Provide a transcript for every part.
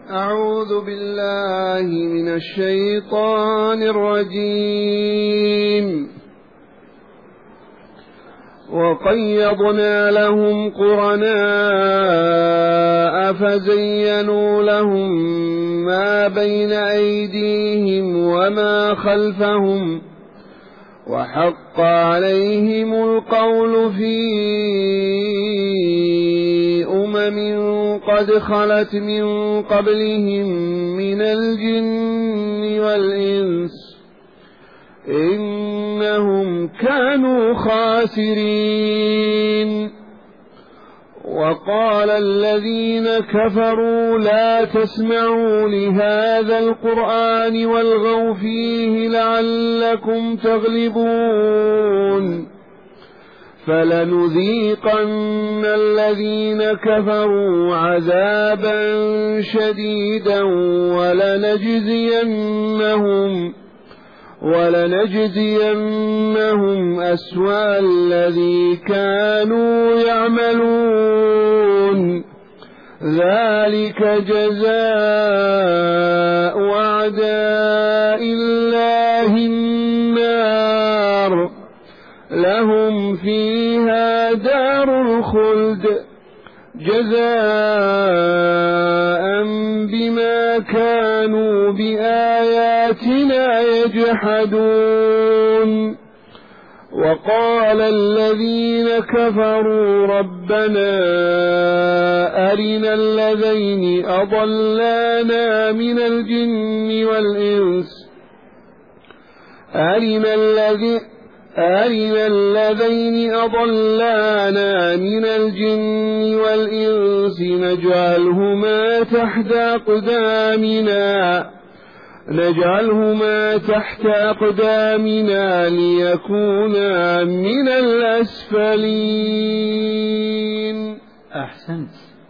أعوذ بالله من الشيطان الرجيم. وقيضنا لهم قرناء فزينوا لهم ما بين أيديهم وما خلفهم وحق عليهم القول في قد خلت من قبلهم من الجن والإنس إنهم كانوا خاسرين. وقال الذين كفروا لا تسمعوا لهذا القرآن والغوا فيه لعلكم تغلبون فلنذيقن الذين كفروا عذابا شديدا ولنجزينهم أسوأ الذي كانوا يعملون ذلك جزاء أعداء الله النار لهم فيها دار الخلد جزاء بما كانوا بآياتنا يجحدون. وقال الذين كفروا ربنا أرنا الذين أضلانا من الجن والإنس أرنا الذين أضلانا من الجن والإنس نجعلهما تحت أقدامنا ليكونا من الأسفلين. أحسنت.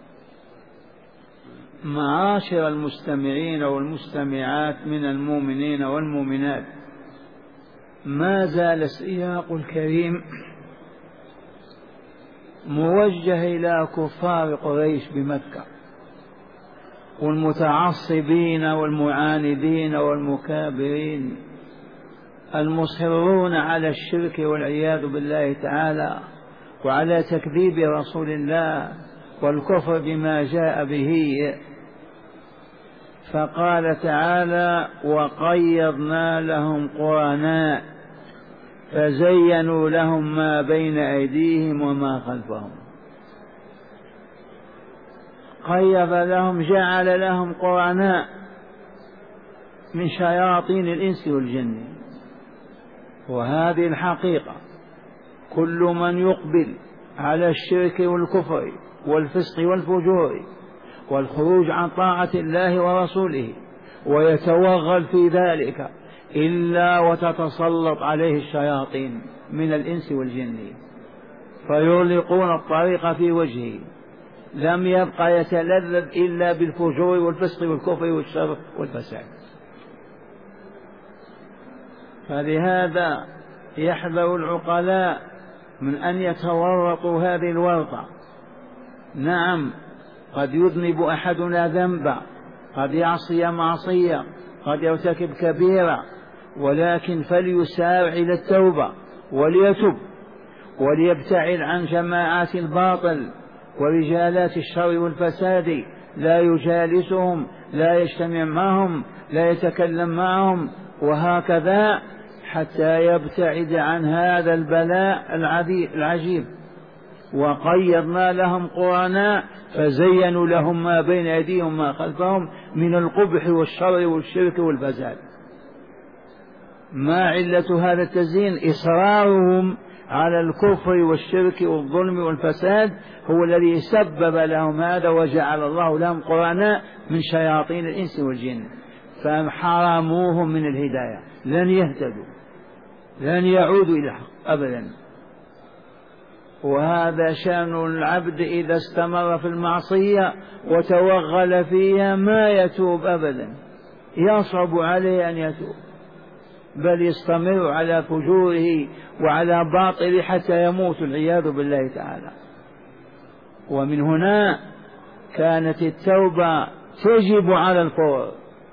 معاشر المستمعين والمستمعات من المؤمنين والمؤمنات، ما زال السياق الكريم موجه إلى كفار قريش بمكة والمتعصبين والمعاندين والمكابرين المصرون على الشرك والعياذ بالله تعالى وعلى تكذيب رسول الله والكفر بما جاء به. فقال تعالى: وقيضنا لهم قرناء فزينوا لهم ما بين أيديهم وما خلفهم. قيض لهم، جعل لهم قرناء من شياطين الإنس والجن. وهذه الحقيقة، كل من يقبل على الشرك والكفر والفسق والفجور والخروج عن طاعة الله ورسوله ويتوغل في ذلك إلا وتتسلط عليه الشياطين من الإنس والجن فيغلقون الطريق في وجهه، لم يبقى يتلذذ إلا بالفجور والفسق والكفر والشر والفساد. فلهذا يحذر العقلاء من أن يتورطوا هذه الورطة. نعم، قد يذنب أحدنا ذنبا، قد يعصي معصية، قد يرتكب كبيرة، ولكن فليسارع إلى التوبة وليتب وليبتعد عن جماعات الباطل ورجالات الشر والفساد، لا يجالسهم، لا يجتمع معهم، لا يتكلم معهم، وهكذا حتى يبتعد عن هذا البلاء العجيب. وقيضنا لهم قرناء فزينوا لهم ما بين أيديهم وما خلفهم من القبح والشر والشرك والفساد. ما علة هذا التزيين؟ إصرارهم على الكفر والشرك والظلم والفساد هو الذي سبب لهم هذا، وجعل الله لهم قرناء من شياطين الإنس والجن فحرموهم من الهداية، لن يهتدوا، لن يعودوا إلى الحق أبدا. وهذا شأن العبد إذا استمر في المعصية وتوغل فيها، ما يتوب أبدا، يصعب عليه أن يتوب، بل يستمر على فجوره وعلى باطله حتى يموت العياذ بالله تعالى. ومن هنا كانت التوبة تجب على الفور،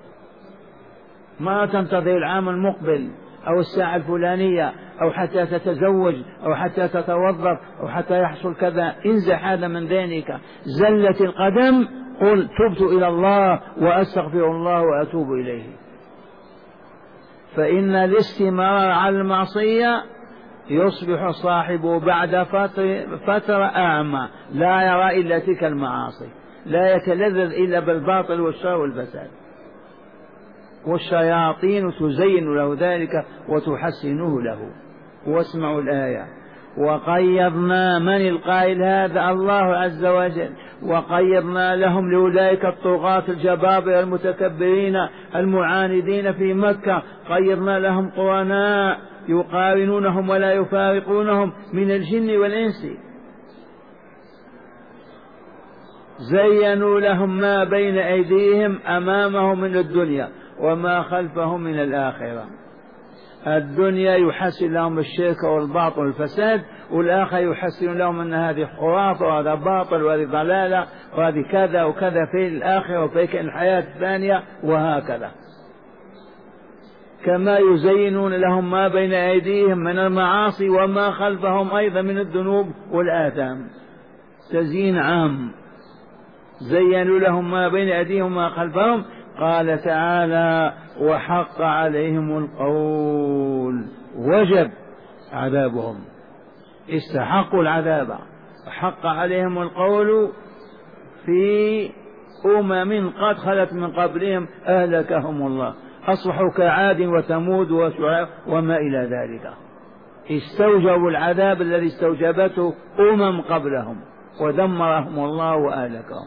ما تنتظر العام المقبل أو الساعة الفلانية أو حتى تتزوج أو حتى تتوظف أو حتى يحصل كذا. انزح هذا من ذهنك، زلت القدم قل تبت إلى الله وأستغفر الله وأتوب إليه. فإن الاستمرار على المعصية يصبح صاحبه بعد فترة أعمى، لا يرى إلا تلك المعاصي، لا يتلذذ إلا بالباطل والشر والفساد، والشياطين تزين له ذلك وتحسنه له. واسمعوا الآية: وقيضنا، من القائل هذا؟ الله عز وجل. وقيضنا لهم لأولئك الطغاة الجبابرة المتكبرين المعاندين في مكة، قيضنا لهم قرناء يقارنونهم ولا يفارقونهم من الجن والإنس، زينوا لهم ما بين أيديهم أمامهم من الدنيا وما خلفهم من الآخرة. الدنيا يحسن لهم الشرك والباطل والفساد، والآخر يحسن لهم أن هذه خرافة وهذا باطل وهذه ضلالة وهذه كذا وكذا في الآخرة وفي الحياة الثانية، وهكذا. كما يزينون لهم ما بين أيديهم من المعاصي وما خلفهم أيضا من الذنوب والآثام، تزيين عام. زينوا لهم ما بين أيديهم وما خلفهم. قال تعالى: وحق عليهم القول، وجب عذابهم، استحقوا العذاب. حق عليهم القول في أمم قد خلت من قبلهم أهلكهم الله، أصبحوا كعاد وثمود وشعيب وما إلى ذلك. استوجبوا العذاب الذي استوجبته قبلهم ودمرهم الله وأهلكهم.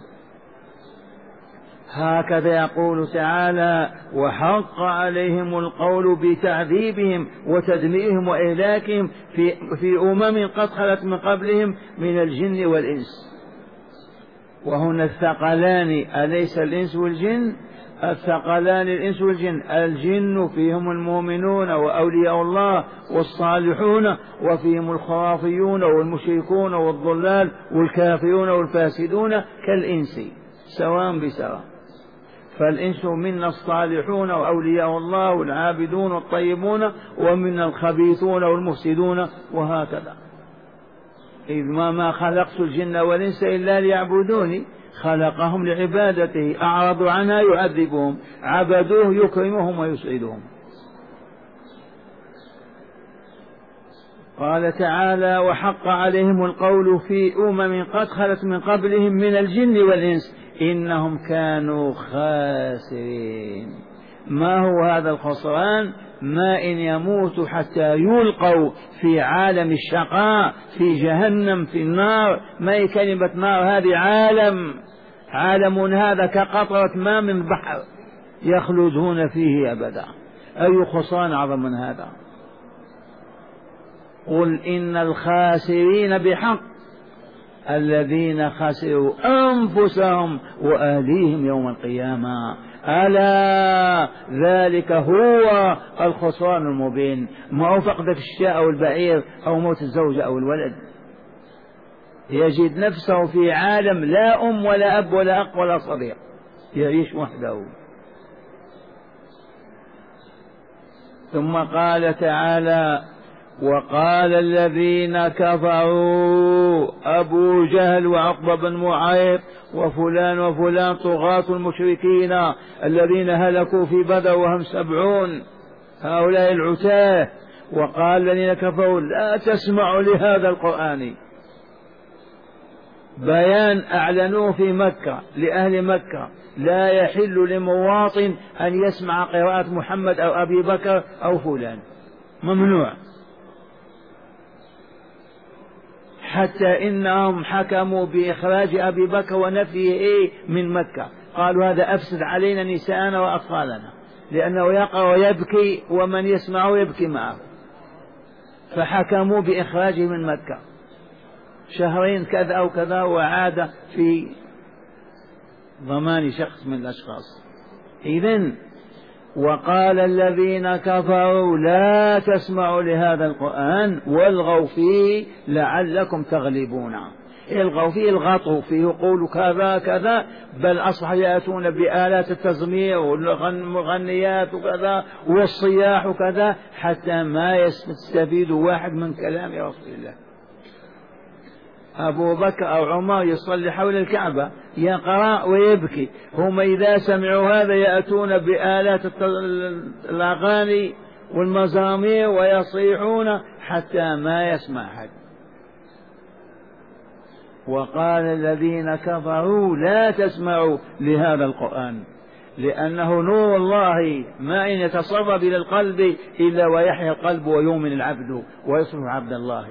هكذا يقول تعالى: وحق عليهم القول بتعذيبهم وتدميرهم وإهلاكهم في أمم قد خلت من قبلهم من الجن والإنس. وهنا الثقلان، أليس الإنس والجن؟ الثقلان الإنس والجن. الجن فيهم المؤمنون وأولياء الله والصالحون، وفيهم الخرافيون والمشركون والضلال والكافرون والفاسدون كالإنس سواء بسواء. فالإنس منا الصالحون وأولياء الله والعابدون والطيبون، ومنا الخبيثون والمفسدون، وهكذا. إذ ما خلقت الجن والإنس إلا ليعبدوني، خلقهم لعبادته، أعرضوا عنها يعذبهم، عبدوه يكرمهم ويسعدهم. قال تعالى: وحق عليهم القول في أمم قد خلت من قبلهم من الجن والإنس إنهم كانوا خاسرين. ما هو هذا الخسران؟ ما إن يموتوا حتى يلقوا في عالم الشقاء في جهنم في النار. ما هي كلمة نار؟ هذه عالم هذا كقطرة ماء من بحر يخلدون فيه أبدا. أي خسران أعظم من هذا؟ قل إن الخاسرين بحق الذين خسروا أنفسهم وأهليهم يوم القيامة، ألا ذلك هو الخسران المبين. ما هو فقدك الشاء أو البعير أو موت الزوجة أو الولد، يجد نفسه في عالم لا أم ولا أب ولا أخ ولا صديق، يعيش وحده. ثم قال تعالى: وقال الذين كفروا أبو جهل وعقبة بن معيط وفلان وفلان طغاة المشركين الذين هلكوا في بدر وهم 70، هؤلاء العتاه. وقال الذين كفروا لا تسمعوا لهذا القرآن، بيان أعلنوه في مكة لأهل مكة: لا يحل لمواطن أن يسمع قراءة محمد أو أبي بكر أو فلان، ممنوع. حتى إنهم حكموا بإخراج أبي بكر ونفيه من مكة، قالوا هذا أفسد علينا نساءنا وأطفالنا، لأنه يقرأ ويبكي ومن يسمعه يبكي معه، فحكموا بإخراجه من مكة. شهرين كذا أو كذا وعاد في ضمان شخص من الأشخاص. إذن وقال الذين كفروا لا تسمعوا لهذا القرآن والغوا فيه لعلكم تغلبون. الغوا فيه، الغطوا فيه، يقولوا كذا كذا، بل أصبح يأتون بآلات التزمير والمغنيات وكذا والصياح وكذا حتى ما يستفيد واحد من كلام رسول الله. أبو بكر أو عمر يصلي حول الكعبة يقرأ ويبكي، هم إذا سمعوا هذا يأتون بآلات الأغاني والمزامير ويصيحون حتى ما يسمع أحد. وقال الذين كفروا لا تسمعوا لهذا القرآن لأنه نور الله ما إن يتصرف إلى القلب إلا ويحيى القلب ويؤمن العبد ويصبح عبد الله.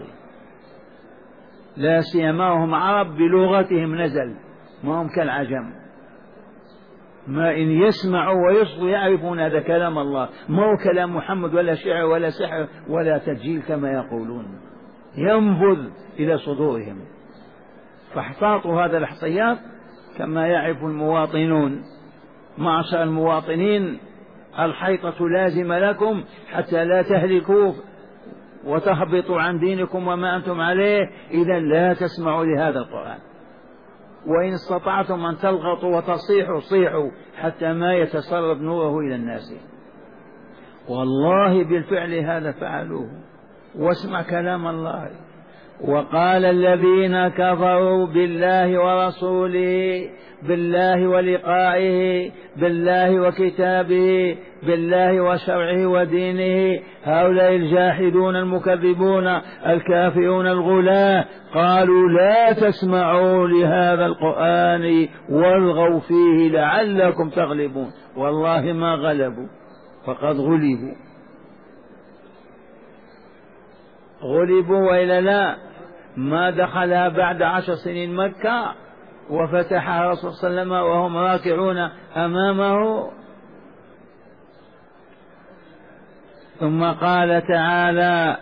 لا سيما هم عرب بلغتهم نزل، ما هم كالعجم، ما إن يسمعوا ويصغوا يعرفون هذا كلام الله، ما هو كلام محمد ولا شعر ولا سحر ولا تسجيل كما يقولون، ينفذ إلى صدورهم. فاحتاطوا هذا الاحتياط كما يعرف المواطنون. معشر المواطنين الحيطة لازمة لكم حتى لا تهلكوا وتهبطوا عن دينكم وما أنتم عليه، إذا لا تسمعوا لهذا القرآن، وإن استطعتم أن تلغطوا وتصيحوا صيحوا حتى ما يتسرب نوره إلى الناس. والله بالفعل هذا فعلوه. واسمع كلام الله. وقال الذين كفروا بالله ورسوله، بالله ولقائه، بالله وكتابه، بالله وشرعه ودينه، هؤلاء الجاحدون المكذبون الكافرون الغلاة قالوا لا تسمعوا لهذا القرآن والغوا فيه لعلكم تغلبون. والله ما غلبوا، فقد غلبوا وإلا لا. ما دخلها بعد 10 سنين مكة وفتحها رسول صلى الله عليه وسلم وهم راكعون أمامه. ثم قال تعالى: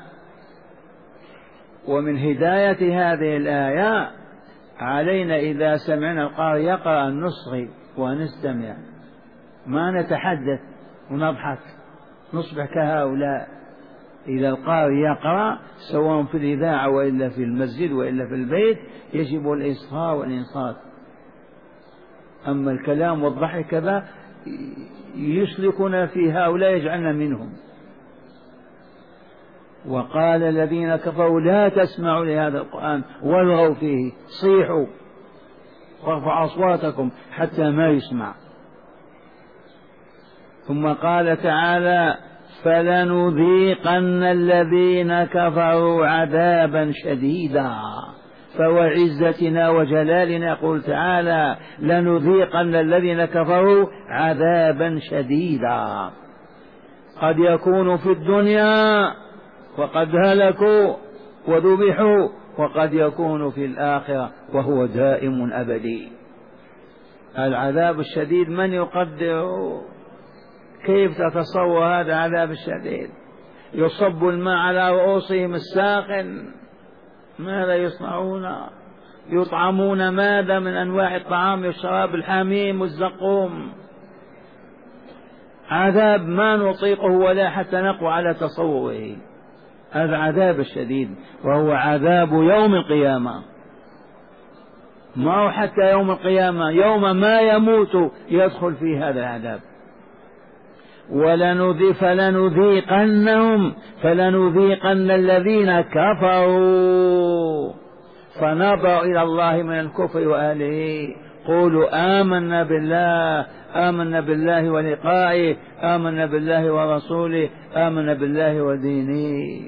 ومن هداية هذه الآية علينا إذا سمعنا القارئ يقرأ أن نصغي ونستمع، ما نتحدث ونضحك نصبح كهؤلاء. إذا القارئ يقرأ سواء في الإذاعة وإلا في المسجد وإلا في البيت يجب الإصغاء والإنصات. أما الكلام والضحك كذا يسلكنا في هؤلاء يجعلنا منهم. وقال الذين كفروا لا تسمعوا لهذا القرآن والغوا فيه، صيحوا وارفعوا أصواتكم حتى ما يسمع. ثم قال تعالى: فلنذيقن الذين كفروا عذابا شديدا. فوعزتنا وجلالنا يقول تعالى: لنذيقن الذين كفروا عذابا شديدا. قد يكون في الدنيا وقد هلكوا وذبحوا، وقد يكون في الآخرة وهو دائم أبدي. العذاب الشديد من يقدره؟ كيف تتصور هذا العذاب الشديد؟ يصب الماء على رؤوسهم الساخن، ماذا يصنعون؟ يطعمون ماذا من أنواع الطعام والشراب الحميم والزقوم. عذاب ما نطيقه ولا حتى نقوى على تصوره. هذا عذاب الشديد، وهو عذاب يوم القيامة. ما هو حتى يوم القيامة، يوم ما يموت يدخل في هذا العذاب. فلنذيقن الذين كفروا. فنظر إلى الله من الكفر وأهله. قولوا آمنا بالله ولقائه، آمنا بالله ورسوله، آمنا بالله ودينه.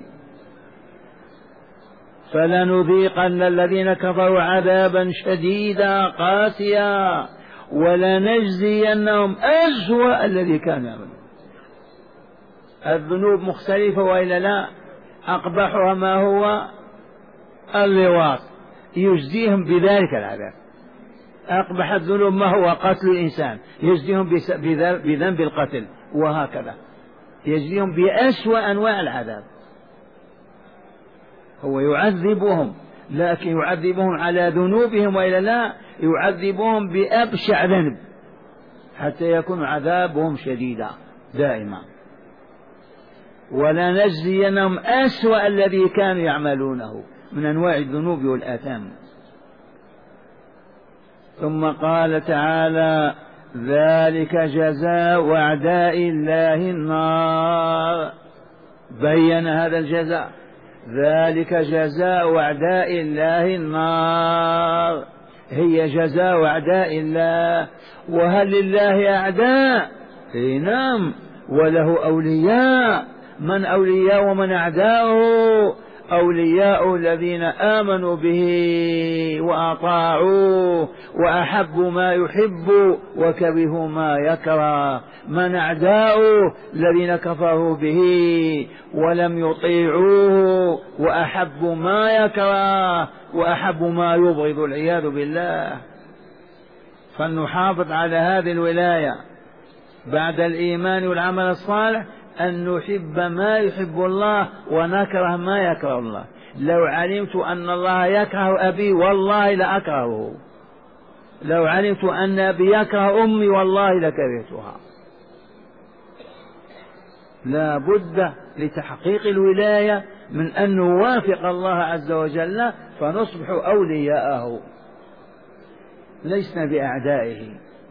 فلنذيقن الذين كفروا عذابا شديدا قاسيا ولنجزينهم أسوأ الذي كانوا يعملون. الذنوب مختلفة وإلا لا؟ أقبحها ما هو اللواط، يجزيهم بذلك العذاب. أقبح الذنوب ما هو قتل الإنسان، يجزيهم بذنب القتل، وهكذا يجزيهم بأسوأ أنواع العذاب. هو يعذبهم، لكن يعذبهم على ذنوبهم وإلا لا؟ يعذبهم بأبشع ذنب حتى يكون عذابهم شديدا دائما. ولنجزينهم أسوأ الذي كانوا يعملونه من أنواع الذنوب والآثام. ثم قال تعالى ذلك جزاء أعداء الله النار، بين هذا الجزاء، ذلك جزاء أعداء الله النار، هي جزاء أعداء الله. وهل لله أعداء؟ نعم، وله أولياء. من أولياء ومن أعداؤه؟ أولياء الذين آمنوا به وأطاعوه وأحبوا ما يحب وكرهوا ما يكره. من أعداؤه؟ الذين كفروا به ولم يطيعوه وأحبوا ما يكره وأحبوا ما يبغض، العياذ بالله. فلنحافظ على هذه الولاية بعد الإيمان والعمل الصالح، أن نحب ما يحب الله ونكره ما يكره الله. لو علمت أن الله يكره أبي والله لأكرهه، لو علمت أن أبي يكره أمي والله لكرهتها. لا بد لتحقيق الولاية من أن نوافق الله عز وجل فنصبح أولياءه لسنا بأعدائه.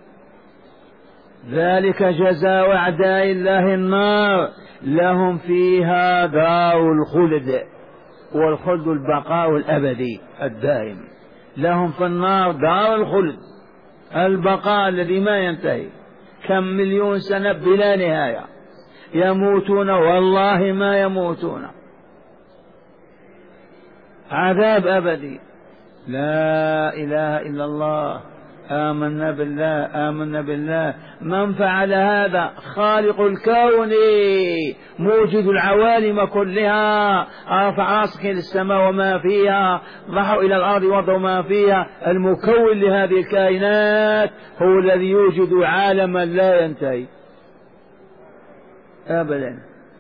ذلك جزاء أعداء الله النار لهم فيها دار الخلد، والخلد البقاء الأبدي الدائم. لهم في النار دار الخلد، البقاء الذي ما ينتهي، كم مليون سنة بلا نهاية، يموتون والله ما يموتون، عذاب أبدي. لا إله إلا الله، آمنا بالله، آمنا بالله. من فعل هذا؟ خالق الكون موجد العوالم كلها، رفع راسك إلى السماء وما فيها، ضحوا إلى الأرض وضعوا ما فيها. المكون لهذه الكائنات هو الذي يوجد عالما لا ينتهي أبدا.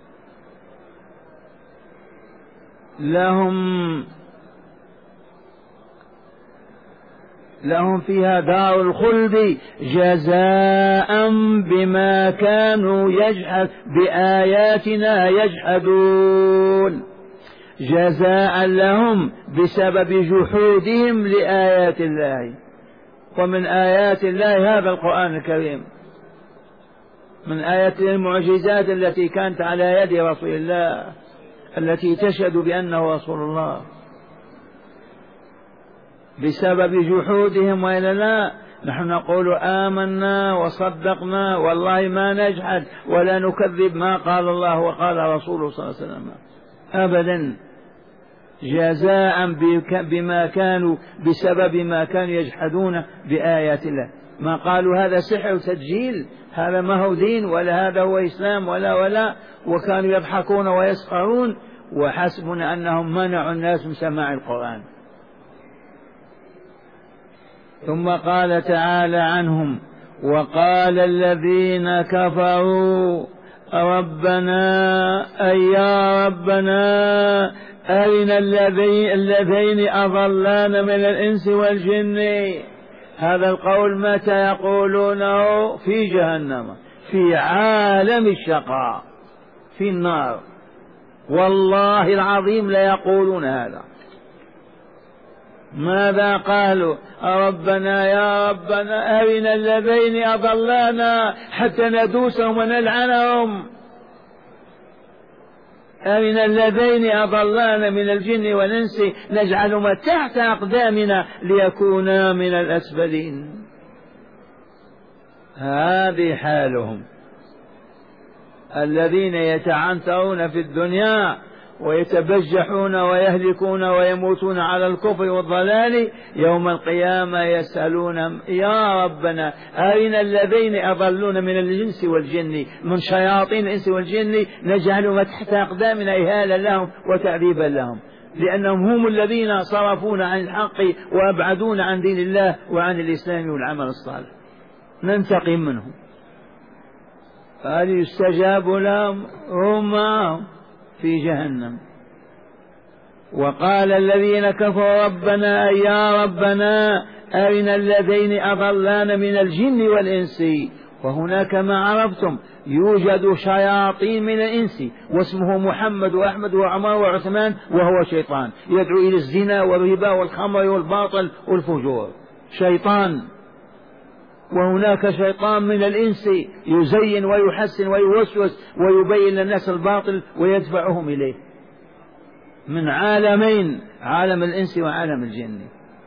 لهم فيها دار الخلد جزاء بما كانوا بآياتنا يجحدون، جزاء لهم بسبب جحودهم لآيات الله. ومن آيات الله هذا القرآن الكريم، من آيات المعجزات التي كانت على يد رسول الله التي تشهد بأنه رسول الله. بسبب جحودهم وإلا لا، نحن نقول آمنا وصدقنا والله ما نجحد ولا نكذب ما قال الله وقال رسوله صلى الله عليه وسلم أبدا. جزاء بما كانوا بسبب ما كانوا يجحدون بآيات الله. ما قالوا هذا سحر وتسجيل، هذا ما هو دين ولا هذا هو إسلام ولا وكانوا يضحكون ويسخرون، وحسبنا أنهم منعوا الناس من سماع القرآن. ثم قال تعالى عنهم وقال الذين كفروا ربنا أي يا ربنا أرنا اللذين أضلانا من الإنس والجن. هذا القول متى يقولونه؟ في جهنم، في عالم الشقاء، في النار، والله العظيم لا يقولون هذا. ماذا قالوا؟ ربنا يا ربنا أرنا اللذين أضلانا حتى ندوسهم ونلعنهم، أرنا اللذين أضلانا من الجن والإنس نجعلهما تحت أقدامنا ليكونا من الأسفلين. هذه حالهم الذين يتعنترون في الدنيا ويتبجحون ويهلكون ويموتون على الكفر والضلال، يوم القيامة يسألون يا ربنا أرنا الذين أضلون من الإنس والجن، من شياطين الإنس والجن نجعلهم تحت أقدامنا إهانا لهم وتعذيبا لهم، لأنهم هم الذين صرفون عن الحق وأبعدون عن دين الله وعن الإسلام والعمل الصالح، ننتقم منهم. فهل يستجاب لهم؟ هم في جهنم. وقال الذين كفروا ربنا يا ربنا أرنا الذين أضلانا من الجن والإنس. وهناك ما عرفتم يوجد شياطين من الإنس واسمه محمد وأحمد وعمر وعثمان، وهو شيطان يدعو إلى الزنا والربا والخمر والباطل والفجور، شيطان وهناك شيطان من الإنس يزين ويحسن ويوسوس ويبين للناس الباطل ويدفعهم إليه، من عالمين، عالم الإنس وعالم الجن.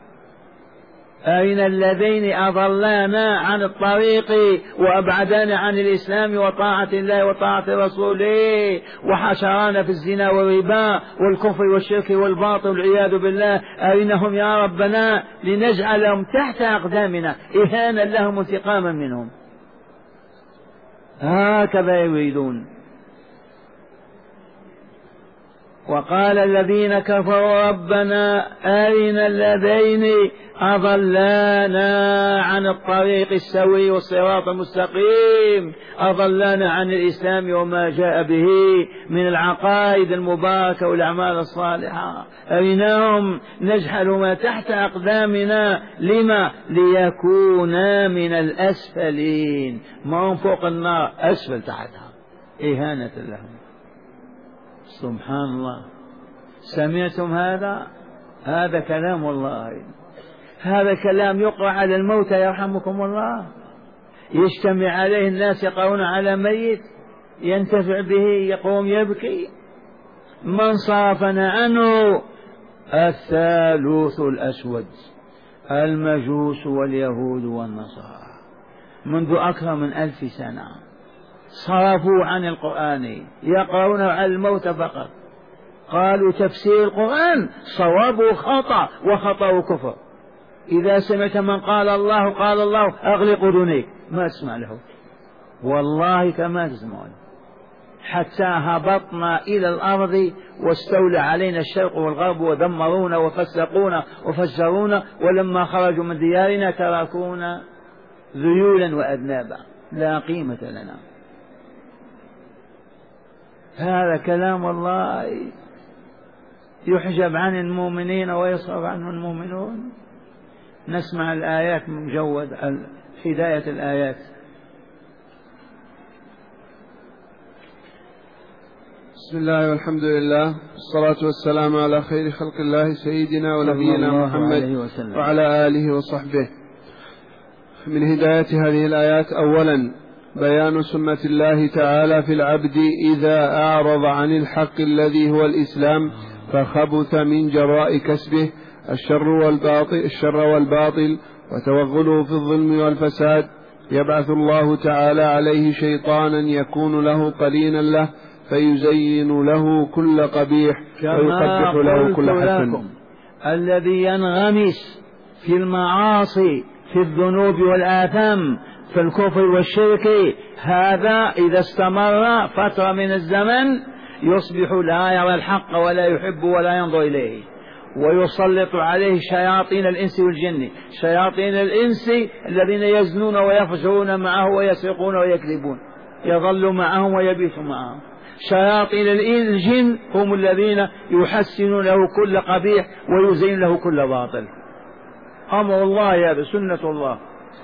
أين اللذين أضلانا عن الطريق وأبعدانا عن الإسلام وطاعة الله وطاعة رسوله وحشرانا في الزنا والربا والكفر والشرك والباطل والعياذ بالله؟ أينهم يا ربنا لنجعلهم تحت أقدامنا إهانا لهم انتقاما منهم. هكذا يريدون. وقال الذين كفروا ربنا أرنا اللذين أضلانا عن الطريق السوي والصراط المستقيم، أضلانا عن الإسلام وما جاء به من العقائد المباركة والأعمال الصالحة، أرناهم نجعلهما تحت أقدامنا. لما؟ ليكونا من الأسفلين، ما هم فوق النار، أسفل تحتها، إهانة لهم. سبحان الله. سمعتم هذا؟ هذا كلام الله، هذا كلام يقرأ على الموتى يرحمكم الله، يجتمع عليه الناس يقرؤون على ميت ينتفع به يقوم يبكي. من صرفنا عنه الثالوث الأسود، المجوس واليهود والنصارى، منذ أكثر من 1000 سنة صرفوا عن القرآن، يقرؤون على الموت فقط. قالوا تفسير القرآن صواب خطأ وخطأ كفر. إذا سمعت من قال الله قال الله أغلق أذنيك، ما تسمع له والله، كما تسمعون. حتى هبطنا إلى الأرض واستولى علينا الشرق والغرب ودمرونا وفسقونا وفجرونا، ولما خرجوا من ديارنا تركونا ذيولا وأذنابا لا قيمة لنا. هذا كلام الله يحجب عن المؤمنين ويصرف عنه المؤمنون. نسمع الآيات مجود، هداية الآيات. بسم الله والحمد لله والصلاة والسلام على خير خلق الله سيدنا ونبينا محمد وعلى آله وصحبه. من هداية هذه الآيات أولا بيان سنة الله تعالى في العبد إذا أعرض عن الحق الذي هو الإسلام فخبث من جراء كسبه الشر والباطل وتوغله في الظلم والفساد، يبعث الله تعالى عليه شيطانا يكون له قرينا له فيزين له كل قبيح ويقبح له كل حسن. الذي ينغمس في المعاصي في الذنوب والآثام في الكفر والشرك، هذا إذا استمر فترة من الزمن يصبح لا يرى الحق ولا يحب ولا ينظر إليه، ويسلط عليه شياطين الإنس والجن. شياطين الإنس الذين يزنون ويفجرون معه ويسرقون ويكذبون، يظل معهم ويبيت معهم. شياطين الجن هم الذين يحسنون له كل قبيح ويزين له كل باطل. أمر الله، هذا سنة الله.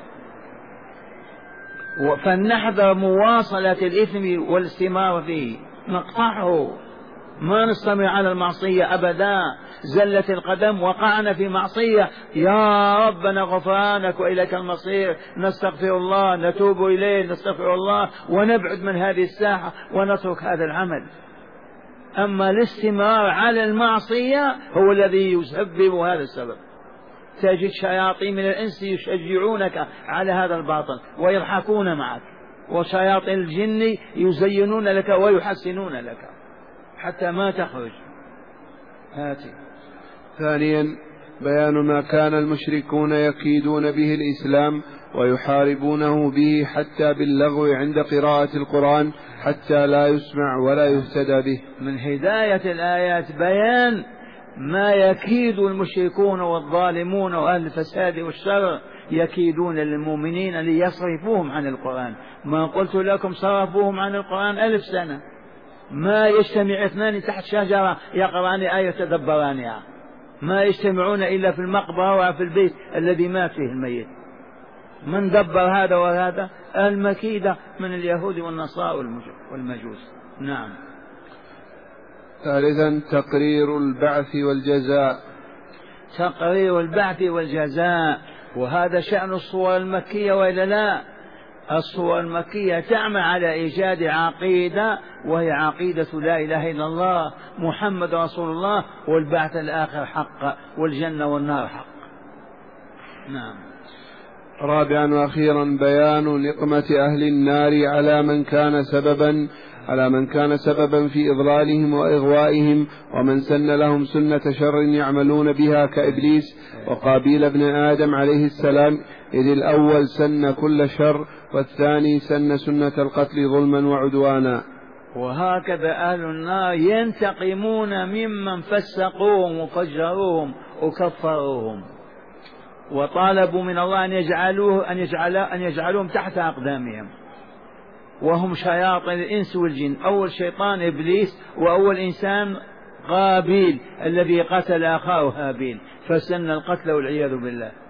فلنحذر مواصلة الإثم والاستمرار فيه، نقطعه، ما نستمر على المعصية أبدا. زلت القدم، وقعنا في معصية، يا ربنا غفرانك وإليك المصير، نستغفر الله، نتوب إليه، نستغفر الله ونبعد من هذه الساحة ونترك هذا العمل. أما الاستمرار على المعصية هو الذي يسبب هذا السبب. تجد شياطين من الإنس يشجعونك على هذا الباطل ويضحكون معك، وشياطين الجن يزينون لك ويحسنون لك حتى ما تخرج. هاتي. ثانيا بيان ما كان المشركون يكيدون به الإسلام ويحاربونه به حتى باللغو عند قراءة القرآن حتى لا يسمع ولا يهتدى به. من هداية الآيات بيان ما يكيد المشركون والظالمون وأهل الفساد والشر، يكيدون للمؤمنين ليصرفوهم عن القرآن. ما قلت لكم صرفوهم عن القرآن 1000 سنة، ما يجتمع اثنان تحت شجرة يقرأان آية يتدبرانها، ما يجتمعون إلا في المقبرة وفي البيت الذي مات فيه الميت. من دبر هذا وهذا؟ المكيدة من اليهود والنصارى والمجوس. نعم. ثالثا تقرير البعث والجزاء. تقرير البعث والجزاء وهذا شأن الصور المكية، وإلا لا؟ الصور المكية تعمل على إيجاد عقيدة، وهي عقيدة لا إله إلا الله محمد رسول الله، والبعث الآخر حق، والجنة والنار حق. نعم. رابعا وأخيرا بيان نقمة أهل النار على من كان سببا في إضلالهم وإغوائهم، ومن سن لهم سنة شر يعملون بها كإبليس وقابيل ابن آدم عليه السلام، إذ الأول سن كل شر والثاني سن سنة القتل ظلما وعدوانا. وهكذا أهل النار ينتقمون ممن فسقوهم وفجروهم وكفروهم، وطالبوا من الله أن يجعلوهم تحت أقدامهم، وهم شياطين الإنس والجن. أول شيطان إبليس، وأول إنسان قابيل الذي قتل أخاه هابيل، فسن القتل والعياذ بالله.